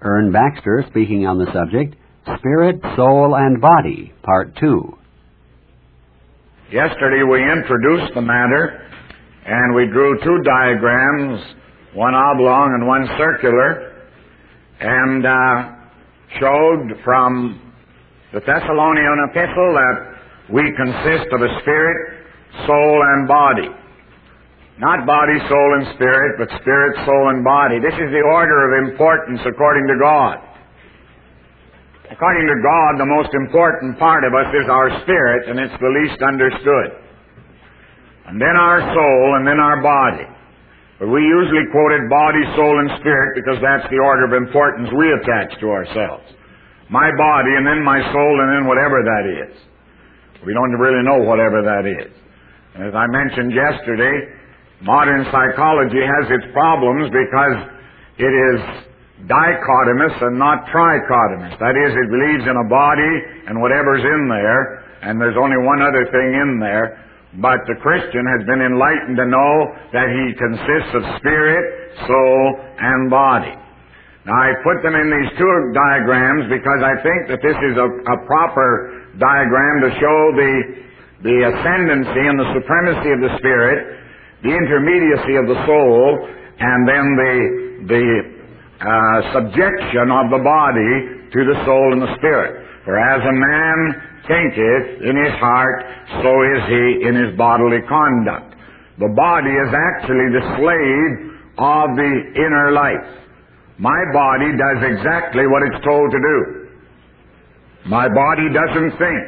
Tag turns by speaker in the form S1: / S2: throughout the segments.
S1: Ern Baxter speaking on the subject, Spirit, Soul, and Body, Part 2.
S2: Yesterday we introduced the matter, and we drew two diagrams, one oblong and one circular, and showed from the Thessalonian epistle that we consist of a spirit, soul, and body. Not body, soul, and spirit, but spirit, soul, and body. This is the order of importance according to God. According to God, the most important part of us is our spirit, and it's the least understood. And then our soul, and then our body. But we usually quoted body, soul, and spirit because that's the order of importance we attach to ourselves. My body, and then my soul, and then whatever that is. We don't really know whatever that is. And as I mentioned yesterday, modern psychology has its problems because it is dichotomous and not trichotomous. That is, it believes in a body and whatever's in there, and there's only one other thing in there. But the Christian has been enlightened to know that he consists of spirit, soul, and body. Now, I put them in these two diagrams because I think that this is a proper diagram to show the ascendancy and the supremacy of the spirit, the intermediacy of the soul, and then the subjection of the body to the soul and the spirit. For as a man thinketh in his heart, so is he in his bodily conduct. The body is actually the slave of the inner life. My body does exactly what it's told to do. My body doesn't think.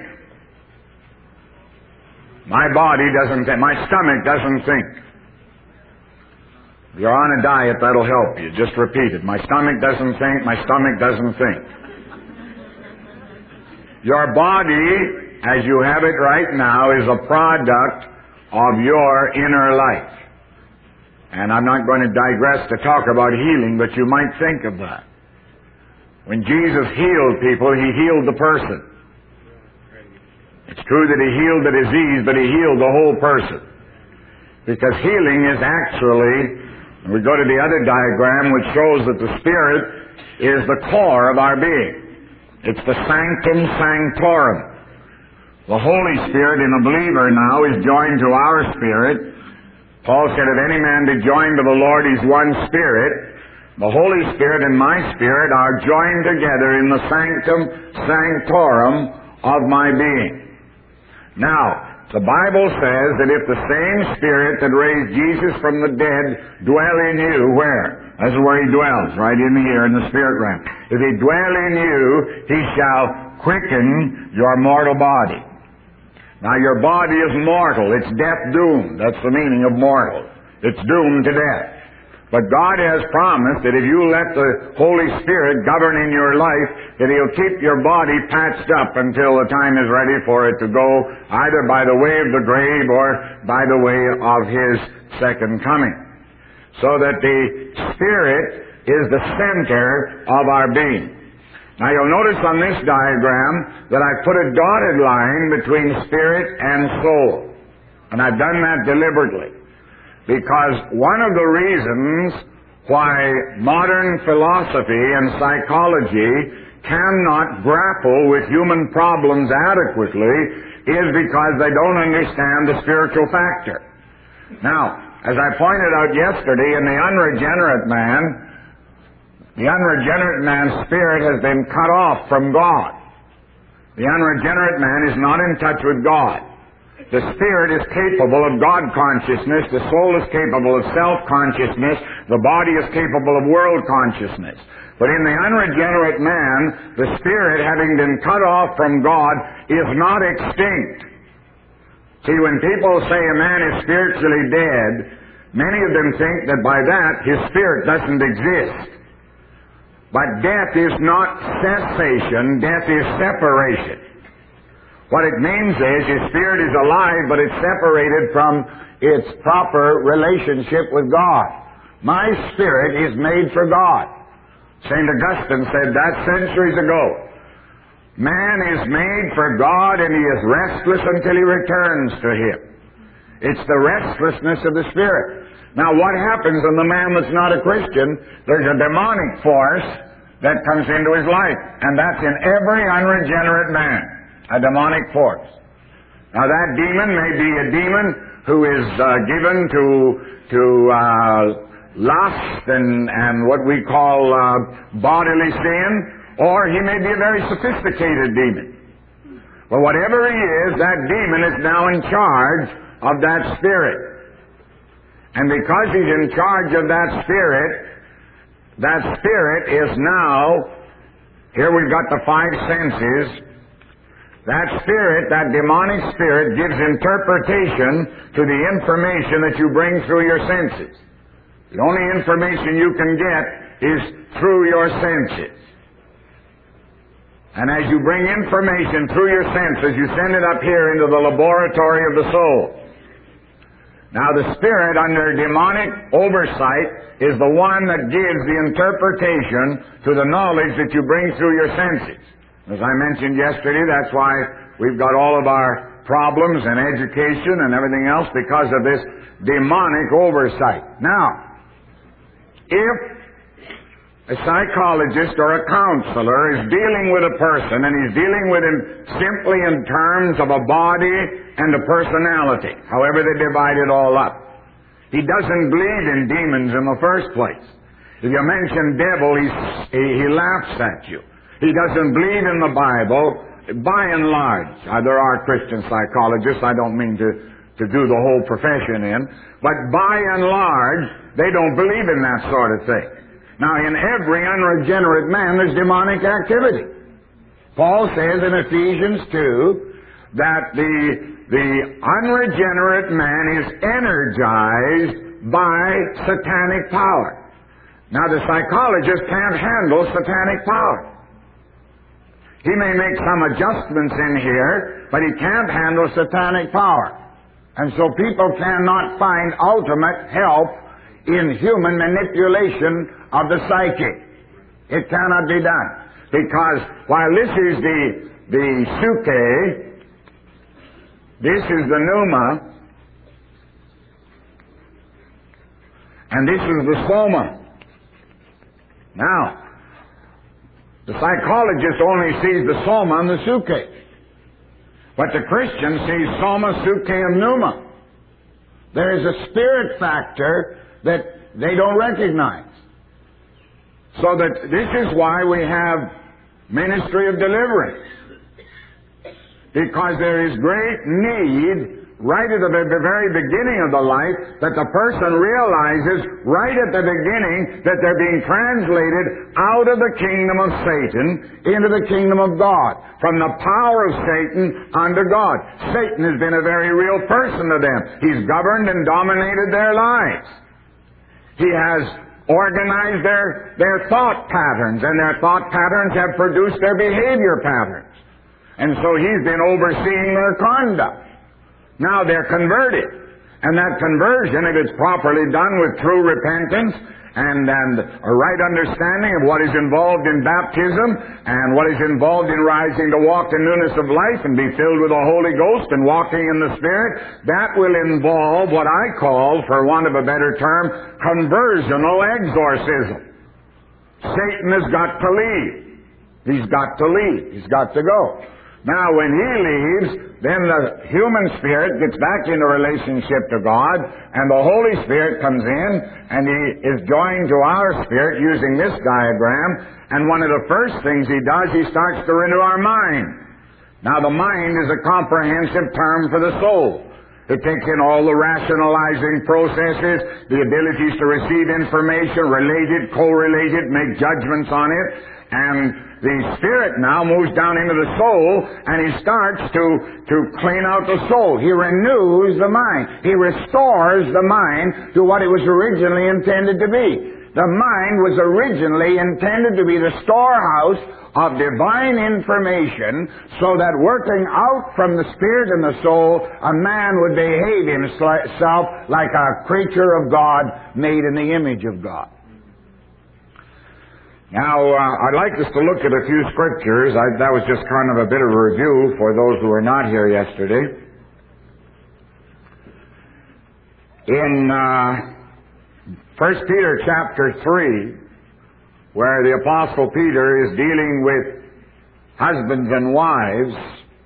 S2: My body doesn't think. My stomach doesn't think. If you're on a diet, that'll help you. Just repeat it. My stomach doesn't think. My stomach doesn't think. Your body, as you have it right now, is a product of your inner life. And I'm not going to digress to talk about healing, but you might think of that. When Jesus healed people, He healed the person. It's true that He healed the disease, but He healed the whole person. Because healing is actually, we go to the other diagram which shows that the Spirit is the core of our being. It's the sanctum sanctorum. The Holy Spirit in a believer now is joined to our spirit. Paul said, if any man be joined to the Lord, he's one spirit. The Holy Spirit and my spirit are joined together in the sanctum sanctorum of my being. Now, the Bible says that if the same Spirit that raised Jesus from the dead dwell in you, where? This is where He dwells, right in here in the spirit realm. If He dwell in you, He shall quicken your mortal body. Now, your body is mortal. It's death-doomed. That's the meaning of mortal. It's doomed to death. But God has promised that if you let the Holy Spirit govern in your life, that He'll keep your body patched up until the time is ready for it to go, either by the way of the grave or by the way of His second coming. So that the Spirit is the center of our being. Now you'll notice on this diagram that I put a dotted line between spirit and soul. And I've done that deliberately. Because one of the reasons why modern philosophy and psychology cannot grapple with human problems adequately is because they don't understand the spiritual factor. Now, as I pointed out yesterday, in the unregenerate man's spirit has been cut off from God. The unregenerate man is not in touch with God. The spirit is capable of God consciousness, the soul is capable of self-consciousness, the body is capable of world consciousness. But in the unregenerate man, the spirit, having been cut off from God, is not extinct. See, when people say a man is spiritually dead, many of them think that by that his spirit doesn't exist. But death is not cessation, death is separation. What it means is his spirit is alive, but it's separated from its proper relationship with God. My spirit is made for God. St. Augustine said that centuries ago. Man is made for God, and he is restless until he returns to Him. It's the restlessness of the Spirit. Now, what happens in the man that's not a Christian? There's a demonic force that comes into his life. And that's in every unregenerate man, a demonic force. Now that demon may be a demon who is given to lust and what we call bodily sin, or he may be a very sophisticated demon. But whatever he is, that demon is now in charge of that spirit. And because he's in charge of that spirit is now, here we've got the five senses. That spirit, that demonic spirit, gives interpretation to the information that you bring through your senses. The only information you can get is through your senses. And as you bring information through your senses, you send it up here into the laboratory of the soul. Now the spirit under demonic oversight is the one that gives the interpretation to the knowledge that you bring through your senses. As I mentioned yesterday, that's why we've got all of our problems and education and everything else, because of this demonic oversight. Now, if a psychologist or a counselor is dealing with a person, and he's dealing with him simply in terms of a body and a personality, however they divide it all up, he doesn't believe in demons in the first place. If you mention devil, he laughs at you. He doesn't believe in the Bible, by and large. There are Christian psychologists, I don't mean to do the whole profession in, but by and large, they don't believe in that sort of thing. Now, in every unregenerate man, there's demonic activity. Paul says in Ephesians 2 that the unregenerate man is energized by satanic power. Now, the psychologist can't handle satanic power. He may make some adjustments in here, but he can't handle satanic power. And so people cannot find ultimate help in human manipulation of the psyche. It cannot be done. Because while this is the suke, this is the pneuma, and this is the soma. Now, the psychologist only sees the soma and the suke. But the Christian sees soma, suke, and pneuma. There is a spirit factor that they don't recognize. So that this is why we have ministry of deliverance. Because there is great need right at the very beginning of the life that the person realizes right at the beginning that they're being translated out of the kingdom of Satan into the kingdom of God. From the power of Satan unto God. Satan has been a very real person to them. He's governed and dominated their lives. He has organized their thought patterns, and their thought patterns have produced their behavior patterns. And so he's been overseeing their conduct. Now they're converted. And that conversion, if it's properly done with true repentance and a right understanding of what is involved in baptism and what is involved in rising to walk in newness of life and be filled with the Holy Ghost and walking in the Spirit, that will involve what I call, for want of a better term, conversional exorcism. Satan has got to leave. He's got to leave. He's got to go. Now, when he leaves, then the human spirit gets back into relationship to God, and the Holy Spirit comes in, and he is joined to our spirit using this diagram, and one of the first things he does, he starts to renew our mind. Now, the mind is a comprehensive term for the soul. It takes in all the rationalizing processes, the abilities to receive information, related, correlated, make judgments on it, and the spirit now moves down into the soul, and he starts to clean out the soul. He renews the mind. He restores the mind to what it was originally intended to be. The mind was originally intended to be the storehouse of divine information, so that working out from the spirit and the soul, a man would behave himself like a creature of God made in the image of God. Now, I'd like us to look at a few scriptures. That was just kind of a bit of a review for those who were not here yesterday. In 1 Peter chapter 3, where the Apostle Peter is dealing with husbands and wives.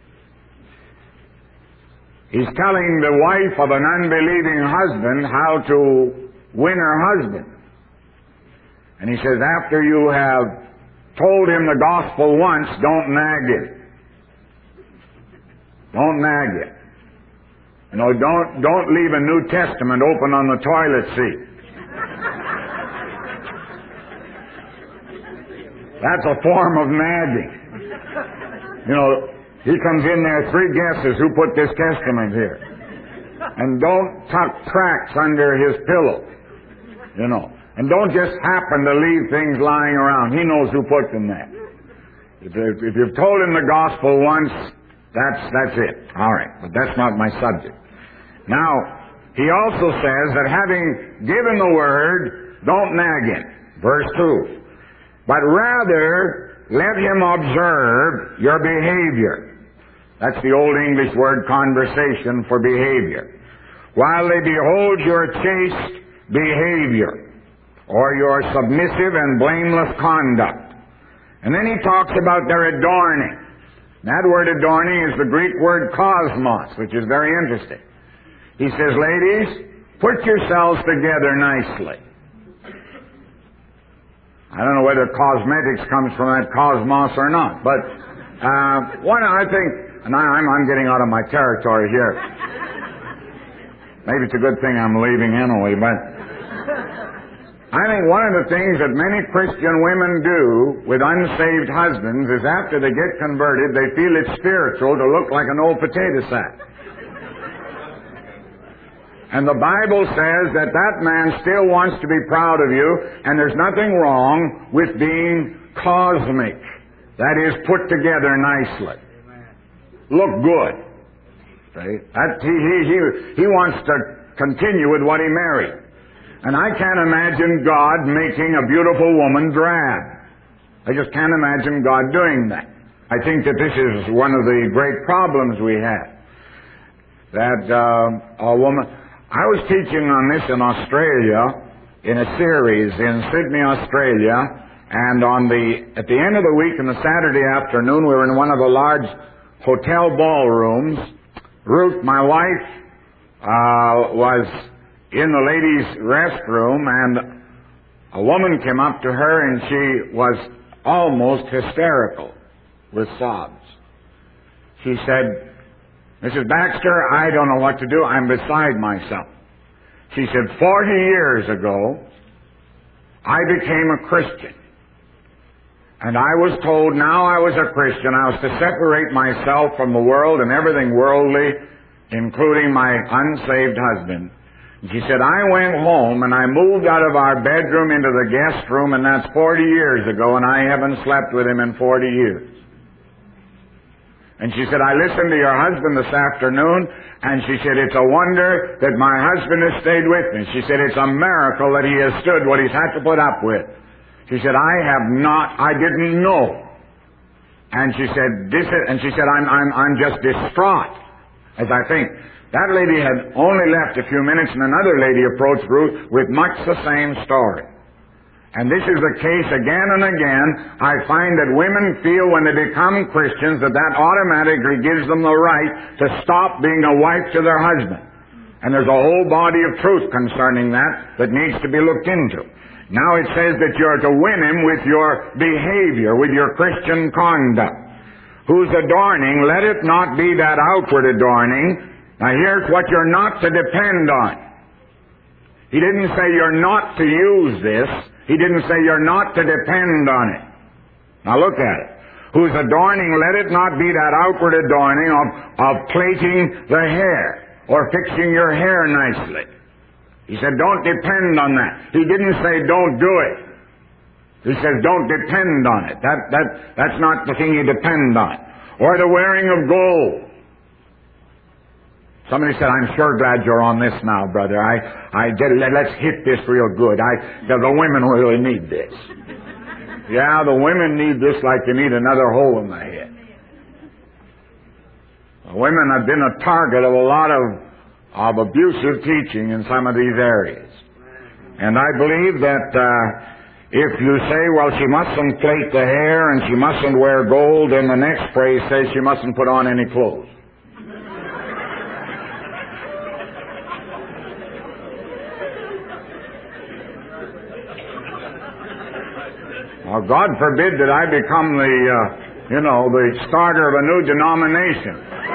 S2: He's telling the wife of an unbelieving husband how to win her husband. And he says, after you have told him the gospel once, don't nag him. Don't nag him. You know, don't leave a New Testament open on the toilet seat. That's a form of nagging. You know, he comes in there, 3 guesses who put this Testament here. And don't tuck tracts under his pillow. You know. And don't just happen to leave things lying around. He knows who put them there. If you've told him the gospel once, that's it. All right, but that's not my subject. Now, he also says that having given the word, don't nag him. Verse 2. But rather, let him observe your behavior. That's the Old English word conversation for behavior. While they behold your chaste behavior, or your submissive and blameless conduct. And then he talks about their adorning. That word adorning is the Greek word cosmos, which is very interesting. He says, ladies, put yourselves together nicely. I don't know whether cosmetics comes from that cosmos or not, but I think, and I'm getting out of my territory here. Maybe it's a good thing I'm leaving anyway, but I think one of the things that many Christian women do with unsaved husbands is after they get converted, they feel it's spiritual to look like an old potato sack. And the Bible says that that man still wants to be proud of you, and there's nothing wrong with being cosmic. That is, put together nicely. Look good. See? He wants to continue with what he married. And I can't imagine God making a beautiful woman drab. I just can't imagine God doing that. I think that this is one of the great problems we have. That a woman... I was teaching on this in Australia in a series in Sydney, Australia, and at the end of the week, on the Saturday afternoon, we were in one of the large hotel ballrooms. Ruth, my wife, was in the ladies' restroom, and a woman came up to her, and she was almost hysterical with sobs. She said, Mrs. Baxter, I don't know what to do. I'm beside myself. She said, 40 years ago, I became a Christian. And I was told now I was a Christian, I was to separate myself from the world and everything worldly, including my unsaved husband. And she said, I went home and I moved out of our bedroom into the guest room, and that's 40 years ago, and I haven't slept with him in 40 years. And she said, I listened to your husband this afternoon, and she said, it's a wonder that my husband has stayed with me. She said, it's a miracle that he has stood what he's had to put up with. She said, I didn't know. And she said, I'm just distraught, as I think. That lady had only left a few minutes, and another lady approached Ruth with much the same story. And this is the case again and again. I find that women feel when they become Christians that automatically gives them the right to stop being a wife to their husband. And there's a whole body of truth concerning that needs to be looked into. Now it says that you're to win him with your behavior, with your Christian conduct. Whose adorning, let it not be that outward adorning. Now here's what you're not to depend on. He didn't say you're not to use this. He didn't say you're not to depend on it. Now look at it. Whose adorning, let it not be that outward adorning of plaiting the hair or fixing your hair nicely. He said don't depend on that. He didn't say don't do it. He says don't depend on it. That's not the thing you depend on. Or the wearing of gold. Somebody said, I'm sure glad you're on this now, brother. Let's hit this real good. The women really need this. Yeah, the women need this like you need another hole in the head. The women have been a target of a lot of abusive teaching in some of these areas. And I believe that If you say, well, she mustn't plait the hair and she mustn't wear gold, then the next phrase says she mustn't put on any clothes. Well, God forbid that I become the starter of a new denomination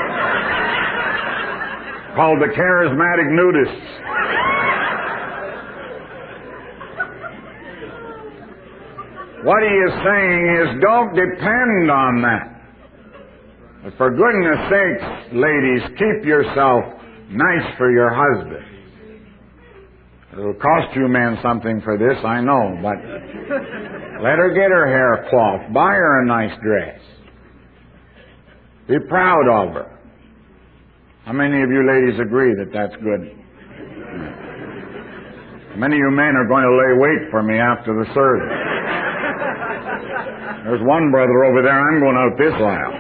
S2: called the Charismatic Nudists. What he is saying is, don't depend on that. But for goodness sakes, ladies, keep yourself nice for your husband. It'll cost you men something for this, I know, but let her get her hair coiffed. Buy her a nice dress. Be proud of her. How many of you ladies agree that that's good? Many of you men are going to lay wait for me after the service. There's one brother over there, I'm going out this aisle.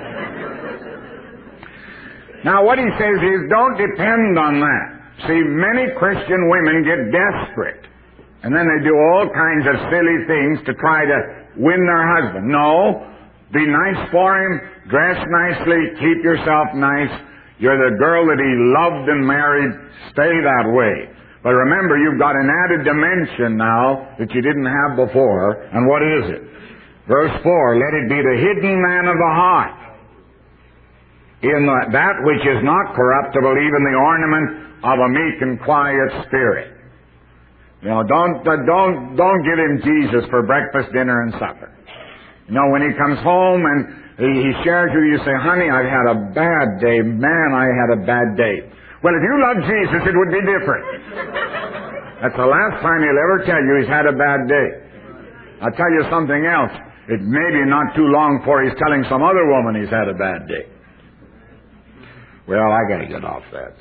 S2: Now what he says is, don't depend on that. See, many Christian women get desperate, and then they do all kinds of silly things to try to win their husband. No, be nice for him, dress nicely, keep yourself nice. You're the girl that he loved and married, stay that way. But remember, you've got an added dimension now that you didn't have before, and what is it? Verse 4, let it be the hidden man of the heart, in that which is not corruptible, even the ornament of a meek and quiet spirit. You know, don't give him Jesus for breakfast, dinner, and supper. You know, when he comes home and he shares with you, you say, honey, I've had a bad day. Man, I had a bad day. Well, if you love Jesus, it would be different. That's the last time he'll ever tell you he's had a bad day. I'll tell you something else. It may be not too long before he's telling some other woman he's had a bad day. Well, I got to get off that.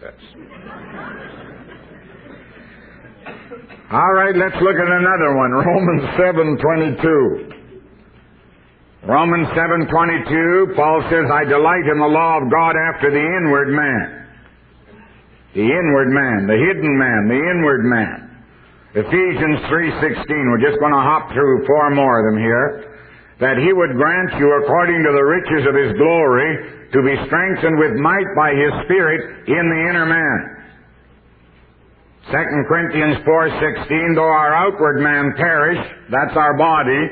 S2: All right, let's look at another one. Romans 7:22. Romans 7:22, Paul says, I delight in the law of God after the inward man. The inward man, the hidden man, the inward man. Ephesians 3:16, we're just going to hop through 4 more of them here. That he would grant you, according to the riches of his glory, to be strengthened with might by his Spirit in the inner man. 2 Corinthians 4:16, though our outward man perish, that's our body,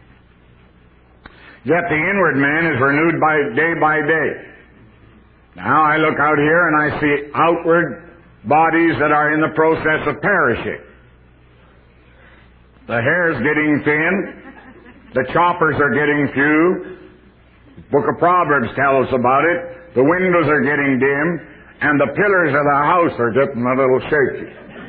S2: yet the inward man is renewed by day. Now I look out here and I see outward bodies that are in the process of perishing. The hair's getting thin. The choppers are getting few. The Book of Proverbs tells us about it. The windows are getting dim, and the pillars of the house are getting a little shaky.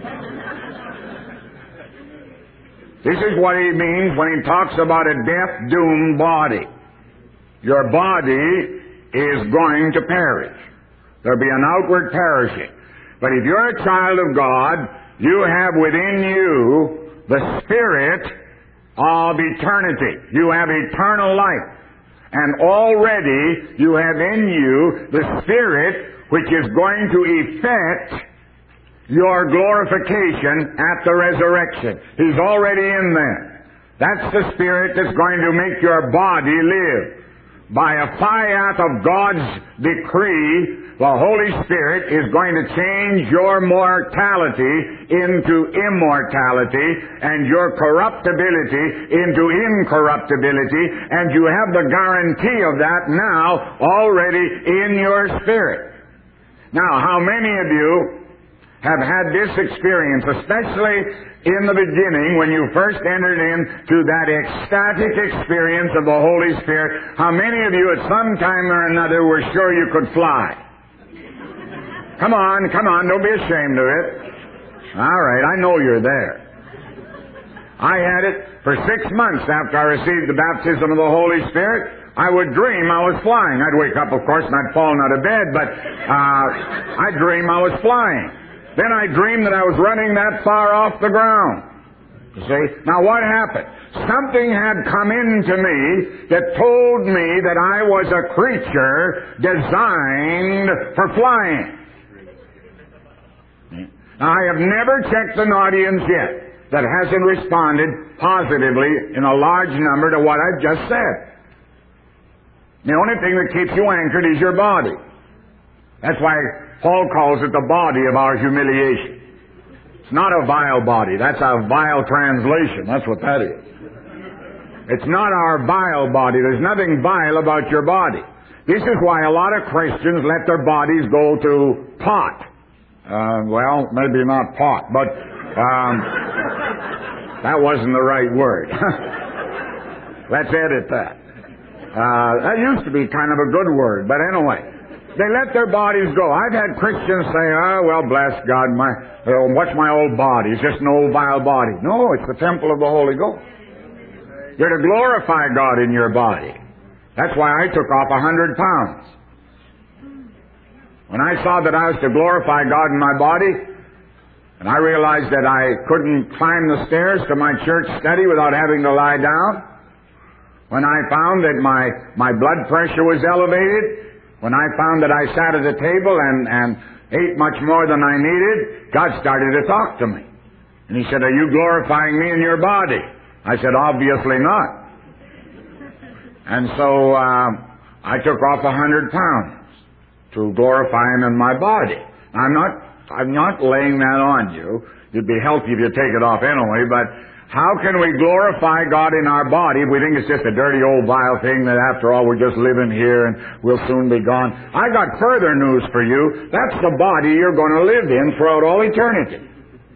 S2: This is what he means when he talks about a death-doomed body. Your body is going to perish. There'll be an outward perishing. But if you're a child of God, you have within you the Spirit of eternity. You have eternal life. And already you have in you the Spirit which is going to effect your glorification at the resurrection. He's already in there. That's the Spirit that's going to make your body live. By a fiat of God's decree, the Holy Spirit is going to change your mortality into immortality and your corruptibility into incorruptibility, and you have the guarantee of that now already in your spirit. Now, how many of you have had this experience, especially in the beginning when you first entered into that ecstatic experience of the Holy Spirit? How many of you at some time or another were sure you could fly? Come on, don't be ashamed of it. All right, I know you're there. I had it for 6 months after I received the baptism of the Holy Spirit. I would dream I was flying. I'd wake up, of course, and I'd fallen out of bed, but I'd dream I was flying. Then I dreamed that I was running that far off the ground. You see? Now what happened? Something had come into me that told me that I was a creature designed for flying. Now I have never checked an audience yet. that hasn't responded positively in a large number to what I've just said. The only thing that keeps you anchored is your body. That's why Paul calls it the body of our humiliation. It's not a vile body. That's a vile translation. That's what that is. It's not our vile body. There's nothing vile about your body. This is why a lot of Christians let their bodies go to pot. Well, maybe not pot, but that wasn't the right word. Let's edit that. That used to be kind of a good word, but anyway. They let their bodies go. I've had Christians say, well, bless God, what's my old body? It's just an old vile body. No, it's the temple of the Holy Ghost. You're to glorify God in your body. That's why I took off 100 pounds. When I saw that I was to glorify God in my body, and I realized that I couldn't climb the stairs to my church study without having to lie down, when I found that my blood pressure was elevated, when I found that I sat at the table and ate much more than I needed, God started to talk to me. And He said, are you glorifying me in your body? I said, obviously not. And so I took off 100 pounds to glorify Him in my body. I'm not laying that on you. It'd be healthy if you take it off anyway, but how can we glorify God in our body if we think it's just a dirty old vile thing that after all we're just living here and we'll soon be gone? I got further news for you. That's the body you're going to live in throughout all eternity.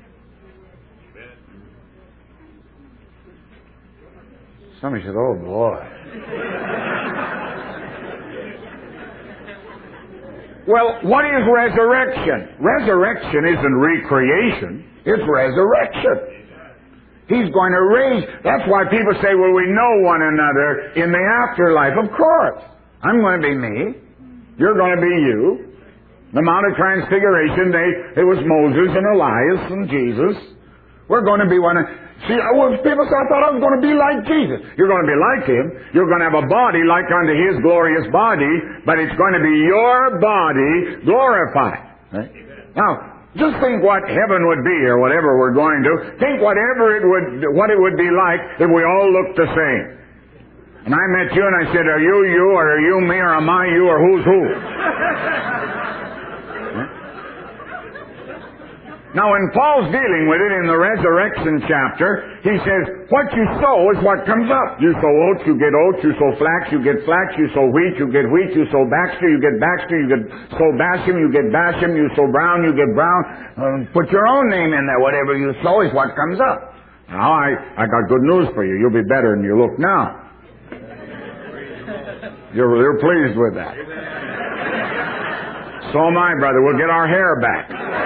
S2: Somebody said, oh boy. Well, what is resurrection? Resurrection isn't recreation. It's resurrection. He's going to raise. That's why people say, well, we know one another in the afterlife. Of course. I'm going to be me. You're going to be you. The Mount of Transfiguration, it was Moses and Elias and Jesus. We're going to be one of... See, people say, I thought I was going to be like Jesus. You're going to be like Him. You're going to have a body like unto His glorious body, but it's going to be your body glorified. Right? Now, just think what heaven would be, or whatever we're going to. Think what it would be like if we all looked the same. And I met you and I said, are you you, or are you me, or am I you, or who's who? Now, when Paul's dealing with it in the resurrection chapter, he says, what you sow is what comes up. You sow oats, you get oats. You sow flax, you get flax. You sow wheat, you get wheat. You sow Baxter, you get Baxter. You sow Basham, you get Basham. You sow Brown, you get Brown. Put your own name in there. Whatever you sow is what comes up. Now, I got good news for you. You'll be better than you look now. You're pleased with that. So am I, brother. We'll get our hair back.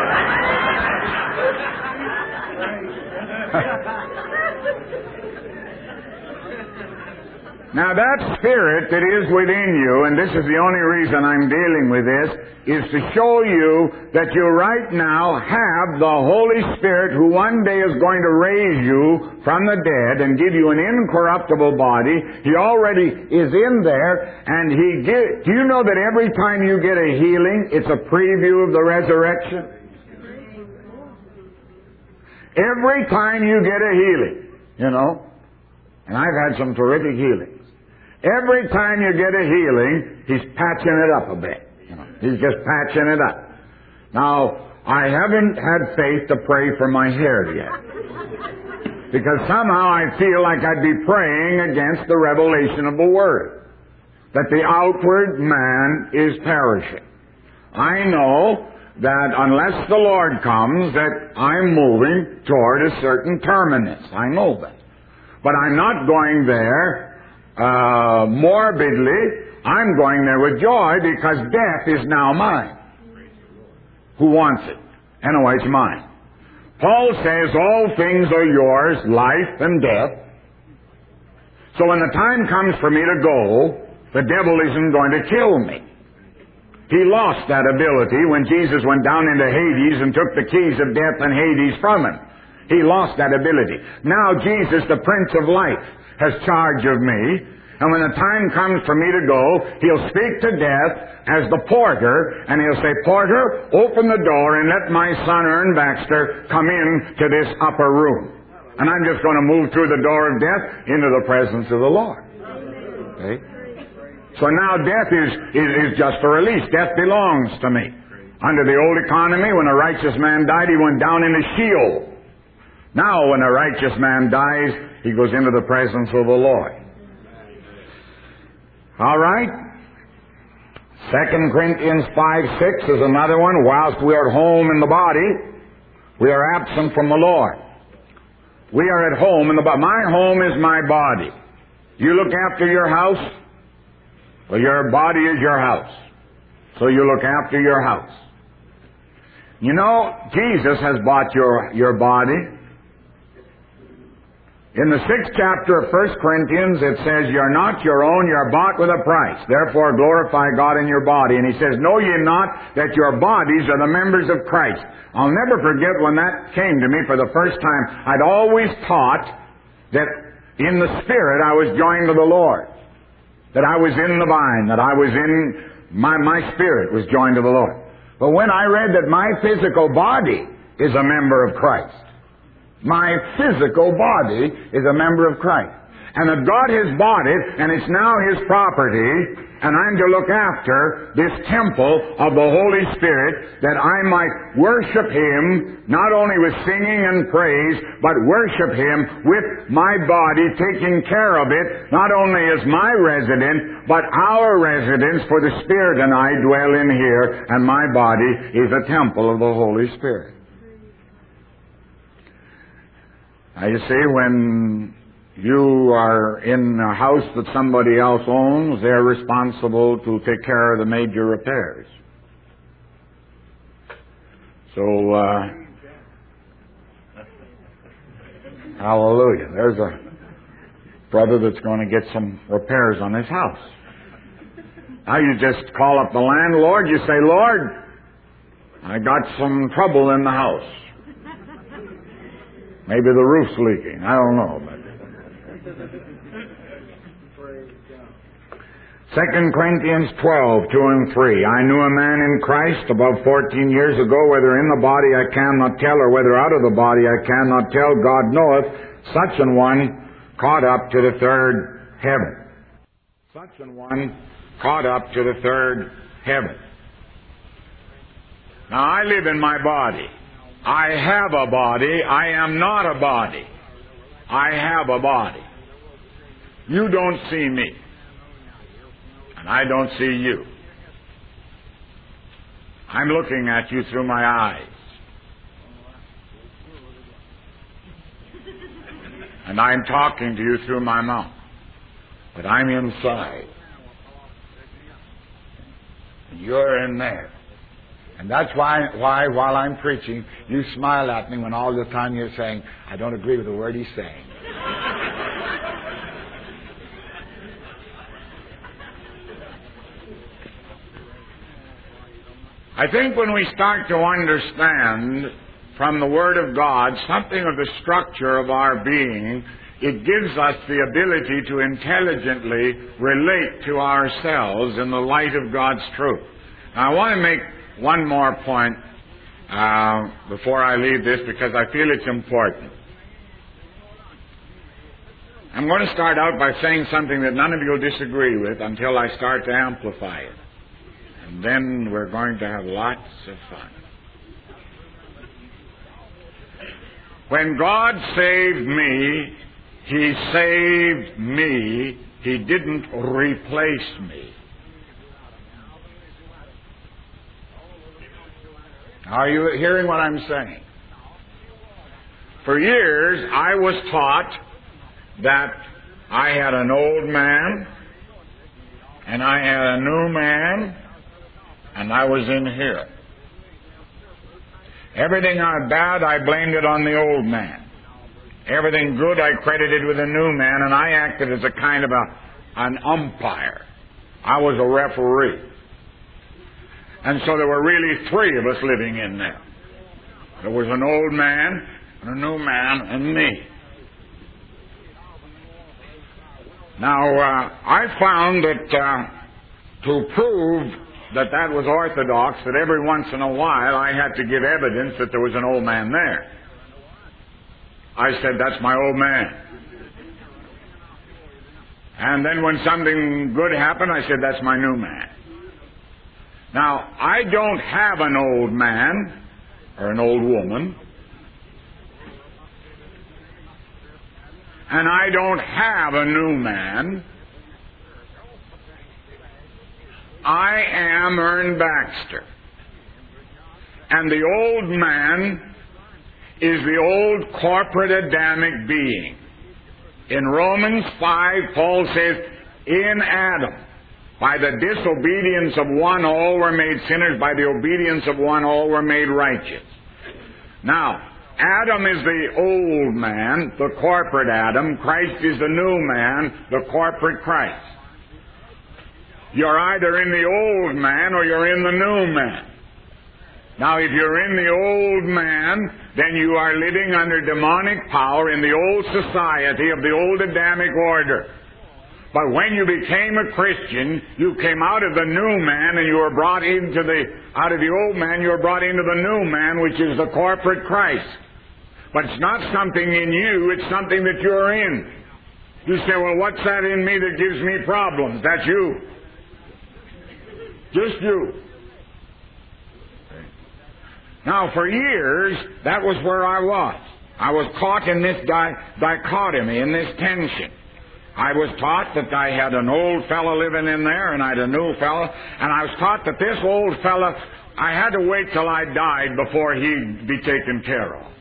S2: Now that spirit that is within you, and this is the only reason I'm dealing with this, is to show you that you right now have the Holy Spirit who one day is going to raise you from the dead and give you an incorruptible body. He already is in there, and do you know that every time you get a healing, it's a preview of the resurrection? Every time you get a healing, and I've had some terrific healings. Every time you get a healing, He's patching it up a bit. He's just patching it up. Now, I haven't had faith to pray for my hair yet. Because somehow I feel like I'd be praying against the revelation of the Word. That the outward man is perishing. I know that unless the Lord comes, that I'm moving toward a certain terminus. I know that. But I'm not going there morbidly. I'm going there with joy because death is now mine. Who wants it? Anyway, it's mine. Paul says all things are yours, life and death. So when the time comes for me to go, the devil isn't going to kill me. He lost that ability when Jesus went down into Hades and took the keys of death and Hades from him. He lost that ability. Now Jesus, the Prince of Life, has charge of me. And when the time comes for me to go, He'll speak to death as the porter, and He'll say, Porter, open the door and let my son Ern Baxter come in to this upper room. And I'm just going to move through the door of death into the presence of the Lord. Okay? So now death is just a release. Death belongs to me. Under the old economy, when a righteous man died, he went down into Sheol. Now, when a righteous man dies, he goes into the presence of the Lord. All right? 2 Corinthians 5:6 is another one. Whilst we are at home in the body, we are absent from the Lord. We are at home in the body. My home is my body. You look after your house, well, your body is your house. So you look after your house. You know, Jesus has bought your body. In the 6th chapter of 1 Corinthians, it says, "You're not your own, you're bought with a price. Therefore glorify God in your body." And he says, "Know ye not that your bodies are the members of Christ?" I'll never forget when that came to me for the first time. I'd always taught that in the Spirit I was joined to the Lord. That I was in the vine, that I was in, my spirit was joined to the Lord. But when I read that my physical body is a member of Christ, my physical body is a member of Christ. And that God has bought it, and it's now His property, and I'm to look after this temple of the Holy Spirit, that I might worship Him, not only with singing and praise, but worship Him with my body, taking care of it, not only as my resident, but our residence, for the Spirit and I dwell in here, and my body is a temple of the Holy Spirit. Now you see, when you are in a house that somebody else owns, they're responsible to take care of the major repairs. So, hallelujah. There's a brother that's going to get some repairs on his house. Now you just call up the landlord, you say, "Lord, I got some trouble in the house. Maybe the roof's leaking. I don't know." But 2 Corinthians 12:2-3. "I knew a man in Christ above 14 years ago, whether in the body I cannot tell, or whether out of the body I cannot tell. God knoweth, such an one caught up to the third heaven." Such an one caught up to the third heaven. Now I live in my body. I have a body. I am not a body. I have a body. You don't see me. And I don't see you. I'm looking at you through my eyes. And I'm talking to you through my mouth. But I'm inside. And you're in there. And that's why while I'm preaching, you smile at me when all the time you're saying, "I don't agree with the word he's saying." I think when we start to understand from the Word of God something of the structure of our being, it gives us the ability to intelligently relate to ourselves in the light of God's truth. Now I want to make one more point before I leave this, because I feel it's important. I'm going to start out by saying something that none of you will disagree with until I start to amplify it. And then we're going to have lots of fun. When God saved me, He saved me. He didn't replace me. Are you hearing what I'm saying? For years, I was taught that I had an old man, and I had a new man, and I was in here. Everything bad, I blamed it on the old man. Everything good, I credited with the new man, and I acted as a kind of an umpire. I was a referee. And so there were really three of us living in there. There was an old man, and a new man, and me. Now, I found that to prove that was orthodox, that every once in a while I had to give evidence that there was an old man there. I said, that's my old man. And then when something good happened, I said, that's my new man. Now, I don't have an old man or an old woman. And I don't have a new man. I am Ern Baxter. And the old man is the old corporate Adamic being. In Romans 5, Paul says, in Adam, by the disobedience of one, all were made sinners. By the obedience of one, all were made righteous. Now, Adam is the old man, the corporate Adam. Christ is the new man, the corporate Christ. You're either in the old man or you're in the new man. Now, if you're in the old man, then you are living under demonic power in the old society of the old Adamic order. But when you became a Christian, you came out of the new man and you were brought out of the old man, you were brought into the new man, which is the corporate Christ. But it's not something in you, it's something that you're in. You say, well, what's that in me that gives me problems? That's you. Just you. Now, for years, that was where I was. I was caught in this dichotomy, in this tension. I was taught that I had an old fellow living in there, and I had a new fellow, and I was taught that this old fellow, I had to wait till I died before he'd be taken care of.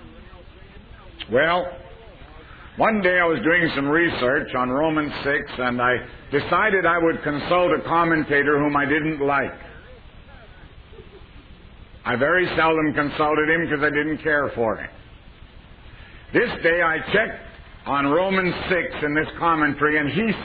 S2: Well, one day I was doing some research on Romans 6, and I decided I would consult a commentator whom I didn't like. I very seldom consulted him because I didn't care for him. This day I checked on Romans 6 in this commentary, and he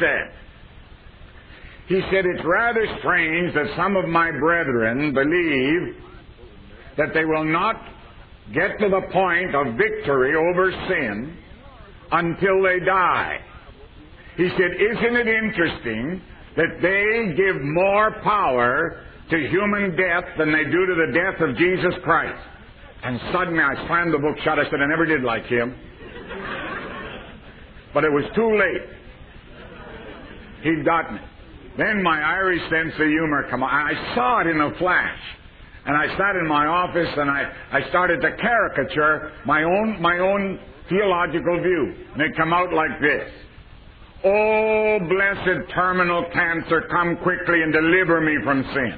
S2: said, it's rather strange that some of my brethren believe that they will not get to the point of victory over sin until they die. He said, isn't it interesting that they give more power to human death than they do to the death of Jesus Christ? And suddenly I slammed the book shut. I said, I never did like him. But it was too late. He'd got me. Then my Irish sense of humor come on. I saw it in a flash. And I sat in my office and I started to caricature my own theological view. And it come out like this. Oh, blessed terminal cancer, come quickly and deliver me from sin.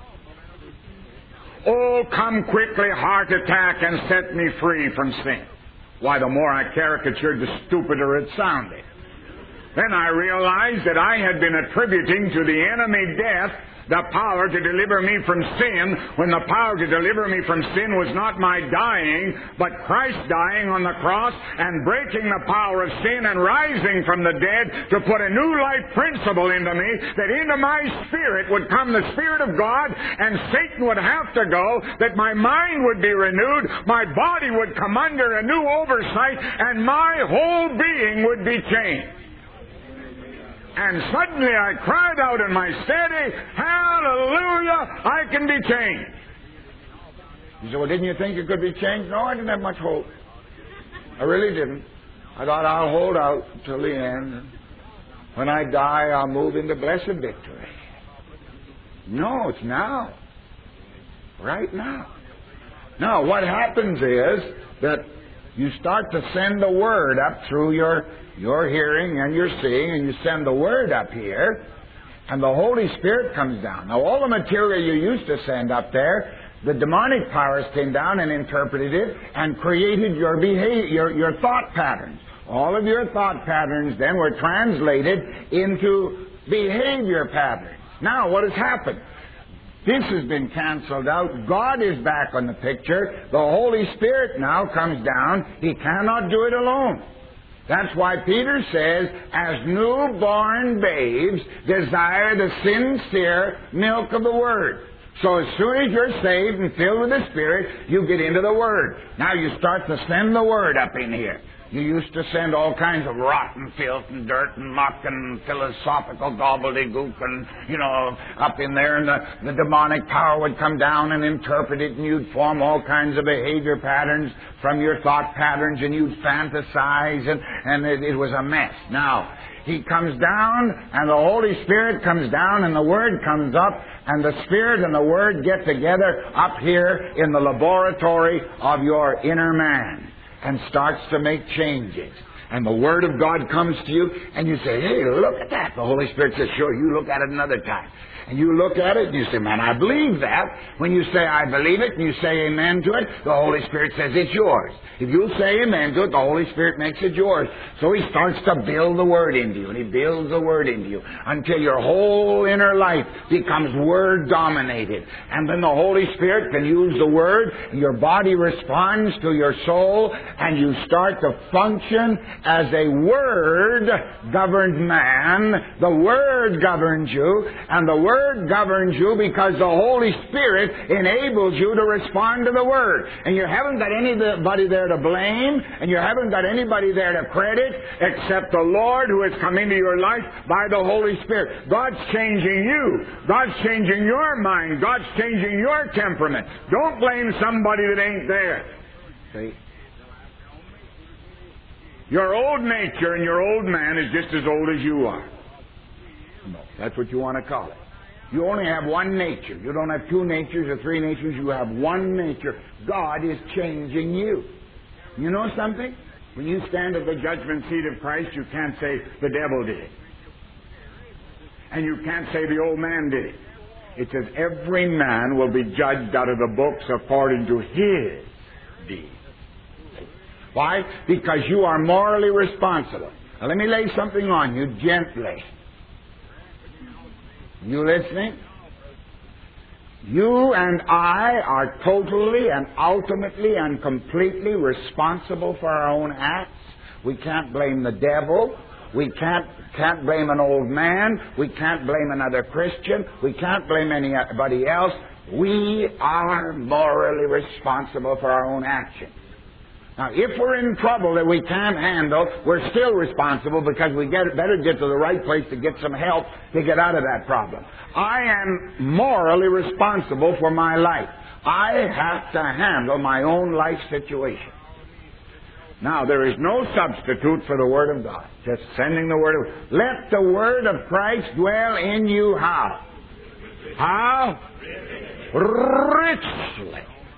S2: Oh, come quickly, heart attack, and set me free from sin. Why, the more I caricatured, the stupider it sounded. Then I realized that I had been attributing to the enemy death the power to deliver me from sin, when the power to deliver me from sin was not my dying, but Christ dying on the cross and breaking the power of sin and rising from the dead to put a new life principle into me, that into my spirit would come the Spirit of God, and Satan would have to go, that my mind would be renewed, my body would come under a new oversight, and my whole being would be changed. And suddenly I cried out in my steady, hallelujah, I can be changed. You say, well, didn't you think you could be changed? No, I didn't have much hope. I really didn't. I thought I'll hold out till the end. And when I die, I'll move into blessed victory. No, it's now. Right now. Now, what happens is that you start to send the word up through your hearing and your seeing, and you send the word up here, and the Holy Spirit comes down. Now, all the material you used to send up there, the demonic powers came down and interpreted it and created your behavior, your thought patterns. All of your thought patterns then were translated into behavior patterns. Now, what has happened? This has been canceled out. God is back on the picture. The Holy Spirit now comes down. He cannot do it alone. That's why Peter says, as newborn babes, desire the sincere milk of the Word. So as soon as you're saved and filled with the Spirit, you get into the Word. Now you start to send the Word up in here. You used to send all kinds of rotten filth and dirt and muck and philosophical gobbledygook and, up in there, and the demonic power would come down and interpret it, and you'd form all kinds of behavior patterns from your thought patterns, and you'd fantasize, and it was a mess. Now, He comes down, and the Holy Spirit comes down, and the Word comes up, and the Spirit and the Word get together up here in the laboratory of your inner man and starts to make changes. And the Word of God comes to you, and you say, hey, look at that. The Holy Spirit says, sure, you look at it another time. And you look at it, and you say, man, I believe that. When you say, I believe it, and you say amen to it, the Holy Spirit says it's yours. If you say amen to it, the Holy Spirit makes it yours. So He starts to build the Word into you, and He builds the Word into you until your whole inner life becomes Word-dominated. And then the Holy Spirit can use the Word, your body responds to your soul, and you start to function as a Word-governed man. The Word governs you, and the Word governs you because the Holy Spirit enables you to respond to the Word. And you haven't got anybody there to blame, and you haven't got anybody there to credit except the Lord who has come into your life by the Holy Spirit. God's changing you. God's changing your mind. God's changing your temperament. Don't blame somebody that ain't there. See? Your old nature and your old man is just as old as you are. No, that's what you want to call it. You only have one nature. You don't have two natures or three natures. You have one nature. God is changing you. You know something? When you stand at the judgment seat of Christ, you can't say the devil did it. And you can't say the old man did it. It says every man will be judged out of the books according to his deeds. Why? Because you are morally responsible. Now let me lay something on you gently. You listening? You and I are totally and ultimately and completely responsible for our own acts. We can't blame the devil. We can't blame an old man. We can't blame another Christian. We can't blame anybody else. We are morally responsible for our own actions. Now, if we're in trouble that we can't handle, we're still responsible because we better get to the right place to get some help to get out of that problem. I am morally responsible for my life. I have to handle my own life situation. Now, there is no substitute for the Word of God. Just sending the Word of God. Let the Word of Christ dwell in you how? How? Richly.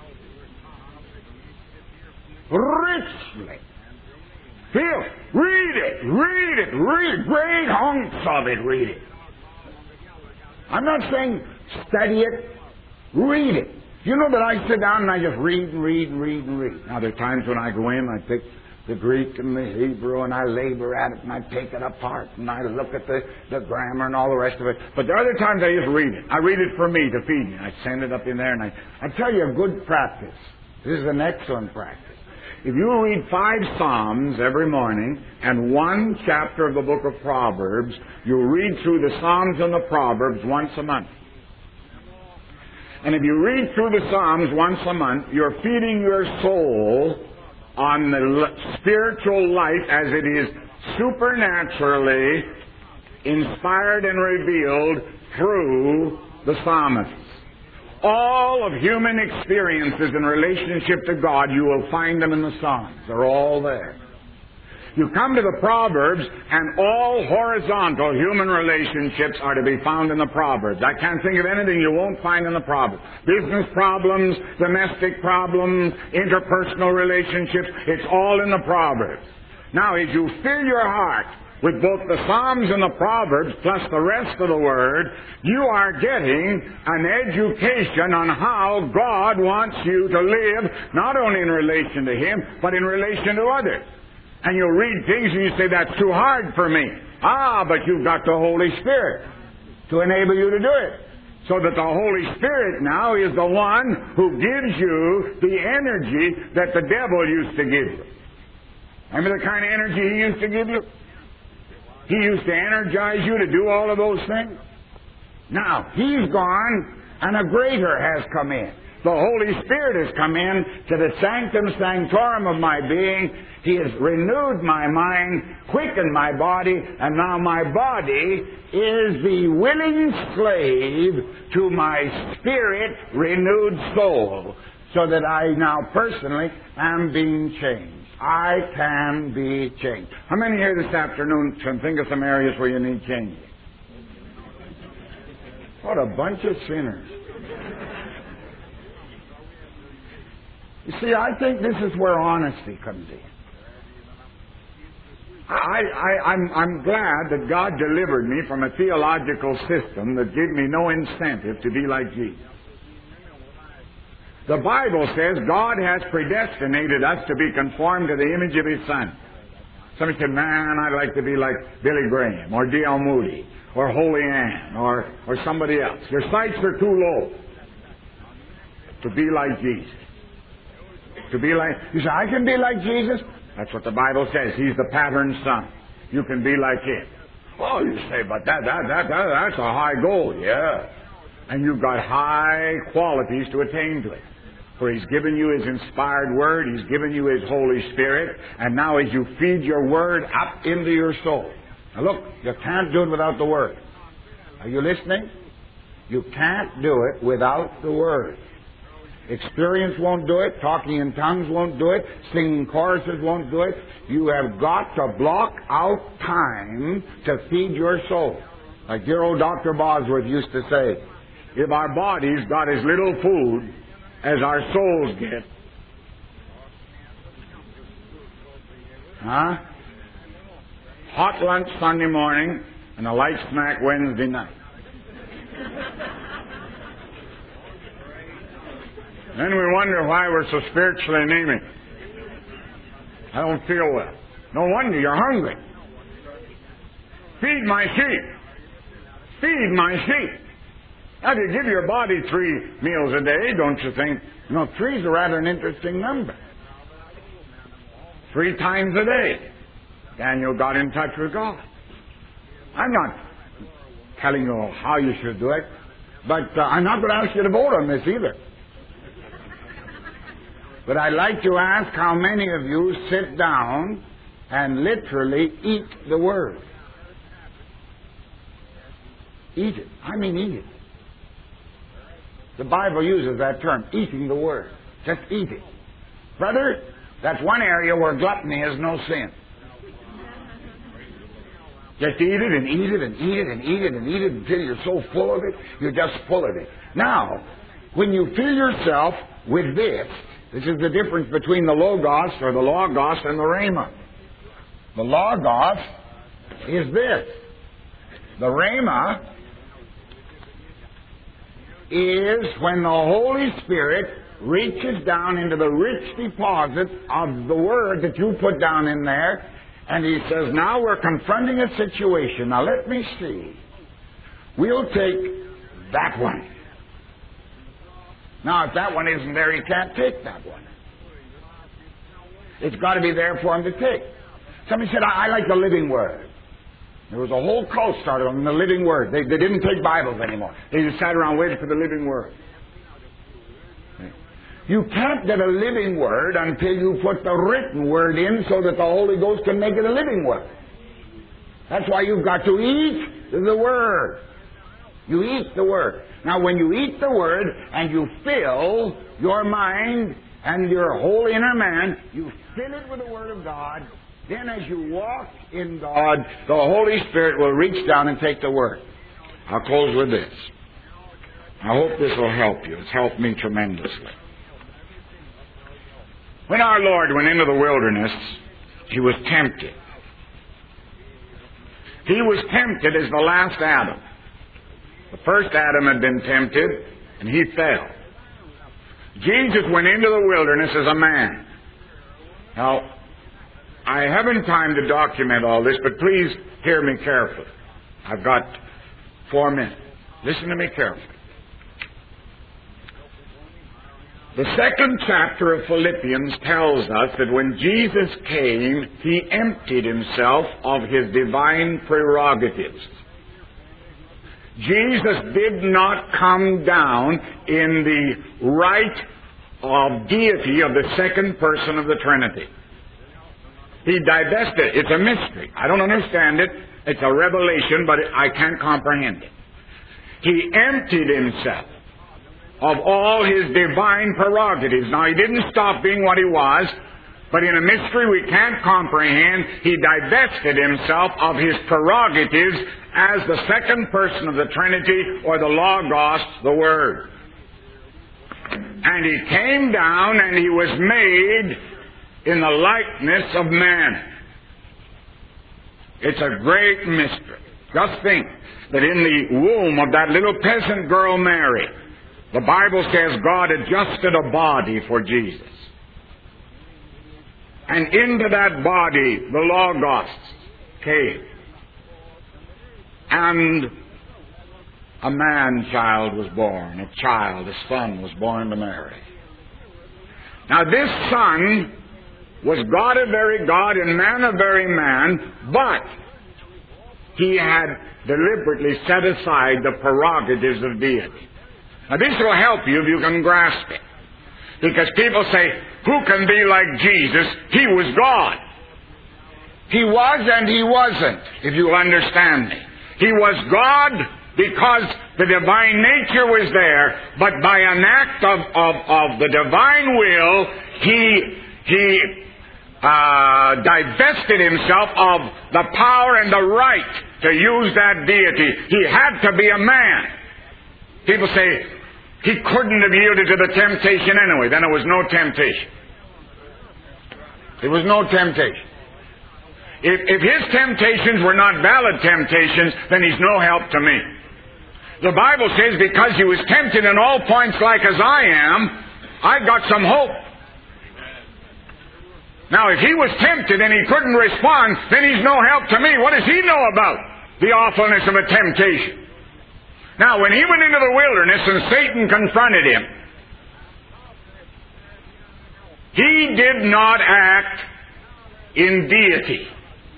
S2: Richly. Here, read it. Great hunks of it, read it. I'm not saying study it, read it. You know that I sit down and I just read. Now, there are times when I go in, I take the Greek and the Hebrew, and I labor at it, and I take it apart, and I look at the grammar and all the rest of it. But there are other times I just read it. I read it for me, to feed me. I send it up in there, and I tell you a good practice. This is an excellent practice. If you read 5 Psalms every morning and 1 chapter of the book of Proverbs, you read through the Psalms and the Proverbs once a month. And if you read through the Psalms once a month, you're feeding your soul on the spiritual life as it is supernaturally inspired and revealed through the psalmists. All of human experiences in relationship to God, you will find them in the Psalms. They're all there. You come to the Proverbs, and all horizontal human relationships are to be found in the Proverbs. I can't think of anything you won't find in the Proverbs. Business problems, domestic problems, interpersonal relationships, it's all in the Proverbs. Now, as you fill your heart with both the Psalms and the Proverbs, plus the rest of the Word, you are getting an education on how God wants you to live, not only in relation to Him, but in relation to others. And you'll read things and you say, that's too hard for me. But you've got the Holy Spirit to enable you to do it. So that the Holy Spirit now is the one who gives you the energy that the devil used to give you. Remember the kind of energy he used to give you? He used to energize you to do all of those things. Now, he's gone, and a greater has come in. The Holy Spirit has come in to the sanctum sanctorum of my being. He has renewed my mind, quickened my body, and now my body is the willing slave to my spirit-renewed soul, so that I now personally am being changed. I can be changed. How many here this afternoon can think of some areas where you need changing? What a bunch of sinners. You see, I think this is where honesty comes in. I'm glad that God delivered me from a theological system that gave me no incentive to be like Jesus. The Bible says God has predestinated us to be conformed to the image of His Son. Somebody said, man, I'd like to be like Billy Graham or D.L. Moody or Holy Ann or somebody else. Your sights are too low to be like Jesus. To be like, you say, I can be like Jesus? That's what the Bible says. He's the pattern son. You can be like Him. Oh, you say, but that's a high goal. Yeah. And you've got high qualities to attain to it. For He's given you His inspired Word. He's given you His Holy Spirit. And now as you feed your Word up into your soul. Now look, you can't do it without the Word. Are you listening? You can't do it without the Word. Experience won't do it. Talking in tongues won't do it. Singing choruses won't do it. You have got to block out time to feed your soul. Like dear old Dr. Bosworth used to say, if our bodies got as little food as our souls get, hot lunch Sunday morning and a light snack Wednesday night. Then we wonder why we're so spiritually anemic. I don't feel well. No wonder you're hungry. Feed my sheep. Feed my sheep. Now, if you give your body 3 meals a day, don't you think? You know, 3 is a rather an interesting number. 3 times a day, Daniel got in touch with God. I'm not telling you how you should do it, but I'm not going to ask you to vote on this either. But I'd like to ask how many of you sit down and literally eat the Word. Eat it. I mean eat it. The Bible uses that term, eating the Word. Just eat it. Brother, that's one area where gluttony is no sin. Just eat it and eat it and eat it and eat it and eat it until you're so full of it, you're just full of it. Now, when you fill yourself with this is the difference between the Logos or the Logos and the Rhema. The Logos is this. The Rhema is when the Holy Spirit reaches down into the rich deposit of the Word that you put down in there, and He says, now we're confronting a situation. Now let me see. We'll take that one. Now, if that one isn't there, He can't take that one. It's got to be there for Him to take. Somebody said, I like the living Word. There was a whole cult started on the living Word. They didn't take Bibles anymore. They just sat around waiting for the living Word. You can't get a living Word until you put the written Word in so that the Holy Ghost can make it a living Word. That's why you've got to eat the Word. You eat the Word. Now, when you eat the Word and you fill your mind and your whole inner man, you fill it with the Word of God, then as you walk in God, the Holy Spirit will reach down and take the Word. I'll close with this. I hope this will help you. It's helped me tremendously. When our Lord went into the wilderness, He was tempted. He was tempted as the last Adam. The first Adam had been tempted, and he fell. Jesus went into the wilderness as a man. Now, I haven't time to document all this, but please hear me carefully. I've got 4 minutes. Listen to me carefully. The 2nd chapter of Philippians tells us that when Jesus came, He emptied Himself of His divine prerogatives. Jesus did not come down in the right of deity of the second person of the Trinity. He divested. It's a mystery. I don't understand it. It's a revelation, but I can't comprehend it. He emptied himself of all his divine prerogatives. Now, he didn't stop being what he was, but in a mystery we can't comprehend, he divested himself of his prerogatives as the second person of the Trinity, or the Logos, the Word. And he came down and he was made in the likeness of man. It's a great mystery. Just think that in the womb of that little peasant girl Mary, the Bible says God adjusted a body for Jesus. And into that body the Logos came. And a man-child was born, a son was born to Mary. Now this son was God a very God and man a very man, but he had deliberately set aside the prerogatives of deity. Now this will help you if you can grasp it. Because people say, who can be like Jesus? He was God. He was and he wasn't, if you'll understand me. He was God because the divine nature was there, but by an act of the divine will, he divested himself of the power and the right to use that deity. He had to be a man. People say, he couldn't have yielded to the temptation anyway. Then there was no temptation. There was no temptation. If his temptations were not valid temptations, then he's no help to me. The Bible says because he was tempted in all points like as I am, I got some hope. Now if he was tempted and he couldn't respond, then he's no help to me. What does he know about the awfulness of a temptation? Now when he went into the wilderness and Satan confronted him, he did not act in deity.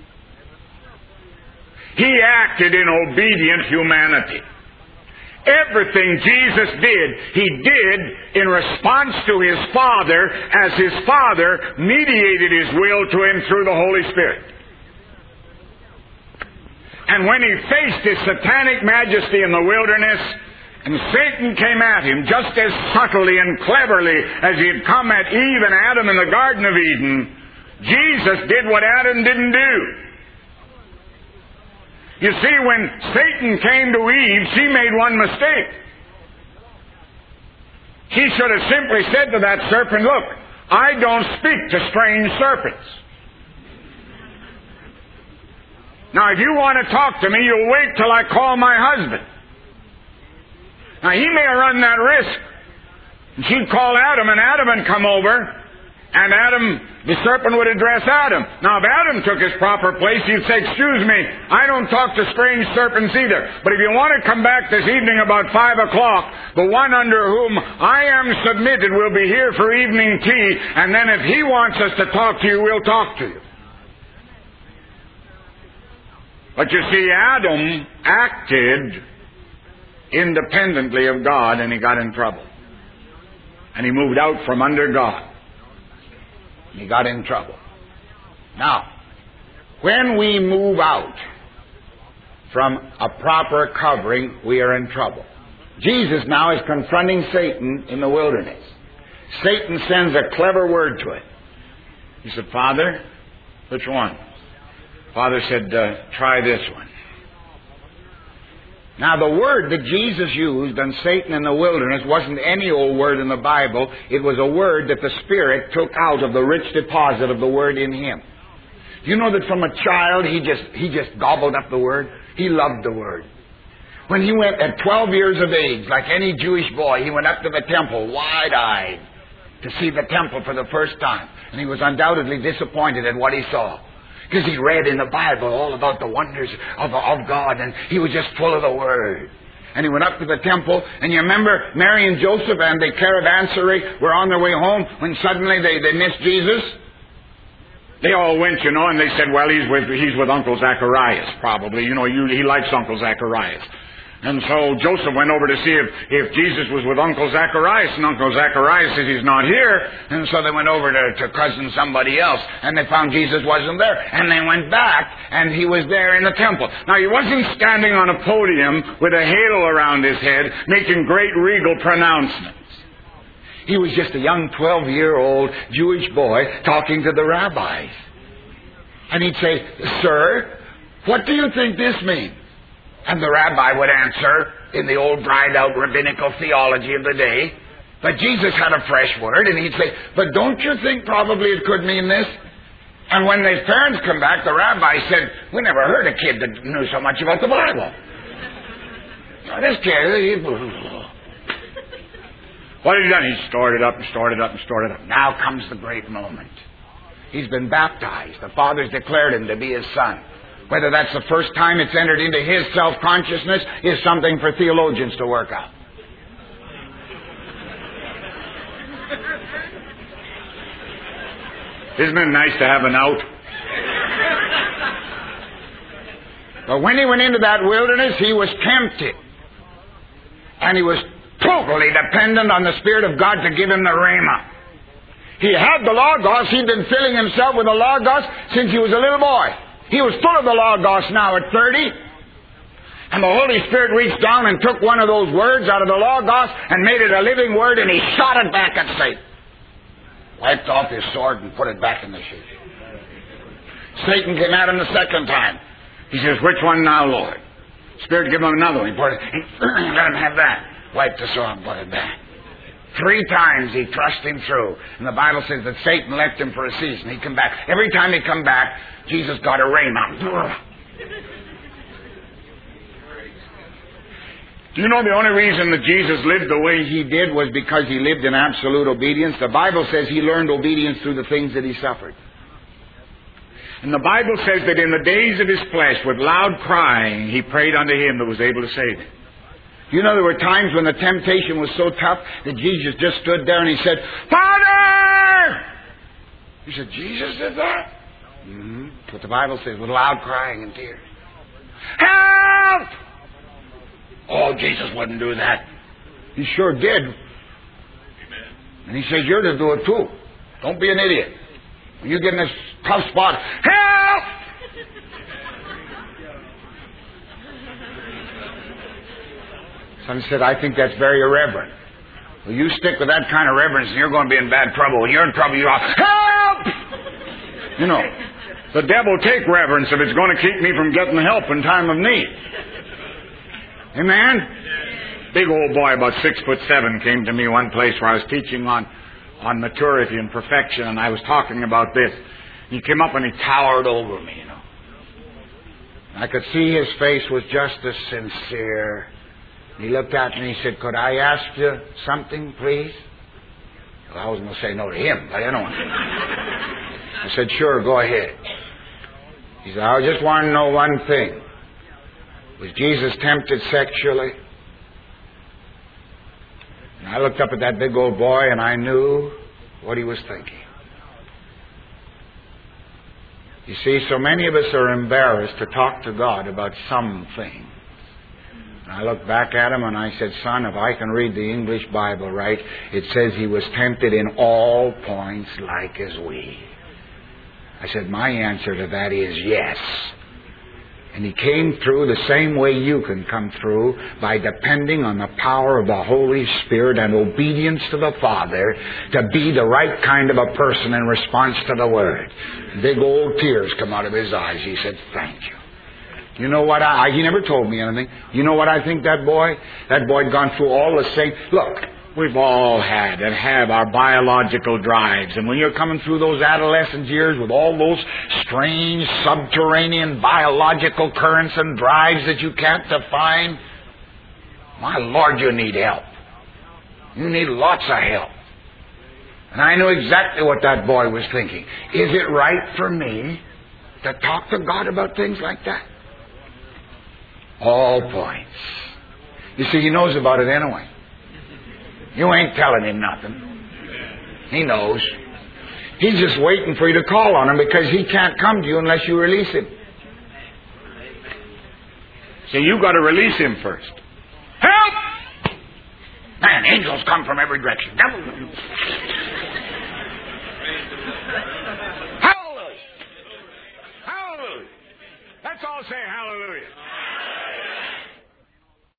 S2: He acted in obedient humanity. Everything Jesus did, he did in response to his Father, as his Father mediated his will to him through the Holy Spirit. And when he faced his satanic majesty in the wilderness, and Satan came at him just as subtly and cleverly as he had come at Eve and Adam in the Garden of Eden, Jesus did what Adam didn't do. You see, when Satan came to Eve, she made one mistake. She should have simply said to that serpent, look, I don't speak to strange serpents. Now, if you want to talk to me, you'll wait till I call my husband. Now, he may have run that risk. And she'd call Adam, and Adam would come over, and the serpent would address Adam. Now, if Adam took his proper place, he'd say, excuse me, I don't talk to strange serpents either. But if you want to come back this evening about 5 o'clock, the one under whom I am submitted will be here for evening tea, and then if he wants us to talk to you, we'll talk to you. But you see, Adam acted independently of God, and he got in trouble. And he moved out from under God. He got in trouble. Now, when we move out from a proper covering, we are in trouble. Jesus now is confronting Satan in the wilderness. Satan sends a clever word to it. He said, Father, which one? Father said, try this one. Now, the word that Jesus used on Satan in the wilderness wasn't any old word in the Bible. It was a word that the Spirit took out of the rich deposit of the Word in him. You know that from a child, he just gobbled up the Word? He loved the Word. When he went at 12 years of age, like any Jewish boy, he went up to the temple wide-eyed to see the temple for the first time. And he was undoubtedly disappointed at what he saw. Because he read in the Bible all about the wonders of God, and he was just full of the Word. And he went up to the temple, and you remember Mary and Joseph and the caravanserai were on their way home when suddenly they missed Jesus? They all went, and they said, well, he's with Uncle Zacharias, probably. He likes Uncle Zacharias. And so Joseph went over to see if Jesus was with Uncle Zacharias, and Uncle Zacharias says he's not here. And so they went over to cousin somebody else, and they found Jesus wasn't there. And they went back, and he was there in the temple. Now, he wasn't standing on a podium with a halo around his head, making great regal pronouncements. He was just a young 12-year-old Jewish boy talking to the rabbis. And he'd say, "Sir, what do you think this means?" And the rabbi would answer in the old dried-out rabbinical theology of the day. But Jesus had a fresh word, and he'd say, "But don't you think probably it could mean this?" And when his parents come back, the rabbi said, "We never heard a kid that knew so much about the Bible." Now, this kid, what had he done? He stored it up and stored it up and stored it up. Now comes the great moment. He's been baptized. The Father's declared him to be his son. Whether that's the first time it's entered into his self-consciousness is something for theologians to work out. Isn't it nice to have an out? But when he went into that wilderness, he was tempted. And he was totally dependent on the Spirit of God to give him the Rhema. He had the Logos. He'd been filling himself with the Logos since he was a little boy. He was full of the Logos now at 30. And the Holy Spirit reached down and took one of those words out of the Logos and made it a living word, and he shot it back at Satan. Wiped off his sword and put it back in the sheath. Satan came at him the second time. He says, "Which one now, Lord?" Spirit gave him another one. He let him have that. Wiped the sword and put it back. 3 times he thrust him through. And the Bible says that Satan left him for a season. He'd come back. Every time he'd come back, Jesus got a rhema. Do you know the only reason that Jesus lived the way he did was because he lived in absolute obedience? The Bible says he learned obedience through the things that he suffered. And the Bible says that in the days of his flesh, with loud crying, he prayed unto him that was able to save him. You know, there were times when the temptation was so tough that Jesus just stood there and he said, "Father!" He said, "Jesus did that?" Mm-hmm. That's what the Bible says, with loud crying and tears. "Help!" Oh, Jesus wouldn't do that. He sure did. And he says, "You're to do it too. Don't be an idiot. When you get in this tough spot, help!" Son said, "I think that's very irreverent." Well, you stick with that kind of reverence and you're going to be in bad trouble. When you're in trouble, you're help! You know, the devil take reverence if it's going to keep me from getting help in time of need. Amen? Big old boy, about 6'7", came to me one place where I was teaching on maturity and perfection, and I was talking about this. He came up and he towered over me, you know. I could see his face was just as sincere. He looked at me and he said, "Could I ask you something, please?" Well, I wasn't going to say no to him, but anyway. I said, "Sure, go ahead." He said, "I just want to know one thing. Was Jesus tempted sexually?" And I looked up at that big old boy and I knew what he was thinking. You see, so many of us are embarrassed to talk to God about something. And I looked back at him and I said, "Son, if I can read the English Bible right, it says he was tempted in all points like as we." I said, "My answer to that is yes." And he came through the same way you can come through, by depending on the power of the Holy Spirit and obedience to the Father to be the right kind of a person in response to the Word. Big old tears come out of his eyes. He said, "Thank you." You know what? He never told me anything. You know what I think that boy? That boy had gone through all the same. Look, we've all had and have our biological drives. And when you're coming through those adolescent years with all those strange subterranean biological currents and drives that you can't define, my Lord, you need help. You need lots of help. And I knew exactly what that boy was thinking. Is it right for me to talk to God about things like that? All points. You see, he knows about it anyway. You ain't telling him nothing. He knows. He's just waiting for you to call on him, because he can't come to you unless you release him. See, you've got to release him first. angels come from every direction. Hallelujah! Hallelujah! Let's all say hallelujah.